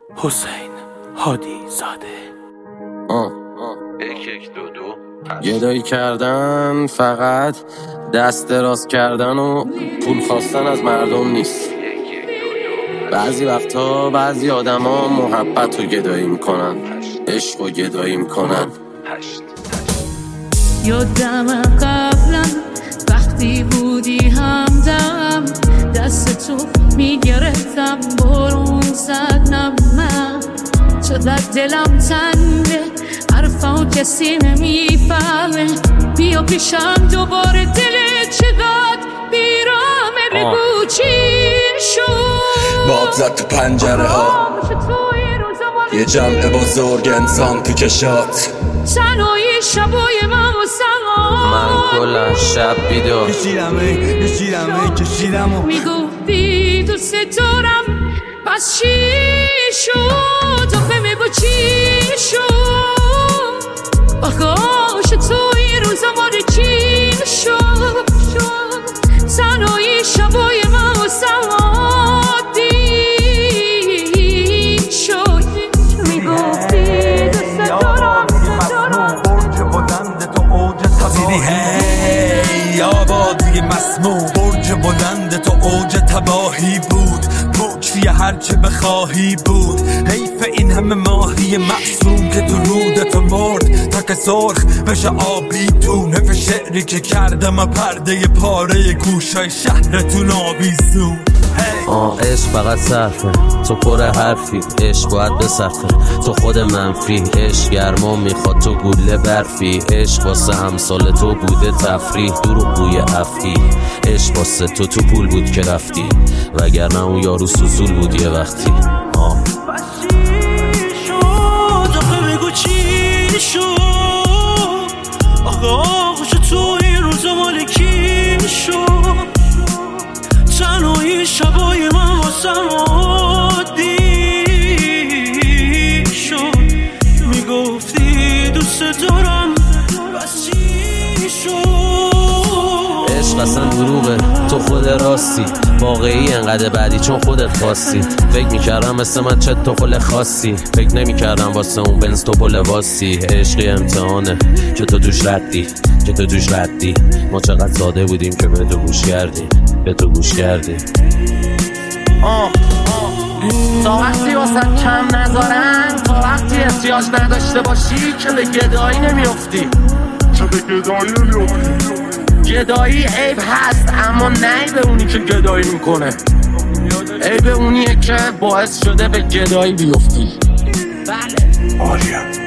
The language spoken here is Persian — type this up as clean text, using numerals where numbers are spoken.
حسین هادی زاده. یک دو گدایی کردن فقط دست دراز کردن و پول خواستن از مردم نیست. بعضی وقتا بعضی آدما محبت رو گدایی میکنن، عشق رو گدایی میکنن. یادم قبلا وقتی بودی همدم، دست تو میگرفتم برون زدم. من چقدر دلم تنگه، حرفا کسی نمیفهمه. بیا پیشم دوباره، دل چقدر بیرامه. بگو چی شد؟ باد زد تو پنجره ها، یه جمع بزرگ انسان تو کشات. تنهایی شبای من و سما، من کلا شب بیدار کشیدم میگفتی دوست دارم، پس چی شد؟ آخه میگو چی شد؟ آخاش توی روزا ماره چی شد؟ تنهایی شبای من و سما دید شد. میگفتی دوست دارم، هی آبادی مسموم، برج بلند تو اوج تباهی بود. توی هرچه بخواهی بود. حیف این همه ماهی معصوم که تو رودتو مرد تا که سرخ بشه آبی تو. نف شعری که کردم پرده پاره گوشای شهرتون آویزون. عشق فقط صرفه، تو پر حرفی. عشق باید بصرفه، تو خود منفی. عشق گرما میخواد، تو گوله برفی. عشق واسه همسال تو بوده تفریح، دروغ بوی افتی. عشق واسه تو پول بود که رفتی، وگرنه اون یارو سوسول بود یه وقتی. آخه بگو چی شد؟ آخه تو این روزا مال کی شد؟ تنهایی شبای من واسم عادی شد. میگفتی دوست دارم، بس چی شد؟ عشق اصلا دروغه، تو خود راستی. واقعی انقدر بعدی چون خودت خواستی. فکر میکردم مثل من چه تو خل خاصی، فکر نمیکردم واسه اون بنز تو پل واسی. عشقی امتحانه که تو توش ردی، ما چقدر ساده بودیم که به تو گوش کردیم. تا وقتی واسه کم نذارن، تا وقتی احتیاج نداشته باشی که به گدایی نمیافتی. گدایی عیب هست، اما نه به اونی که گدایی میکنه. عیب اونیه که باعث شده به گدایی بیفتی. بله.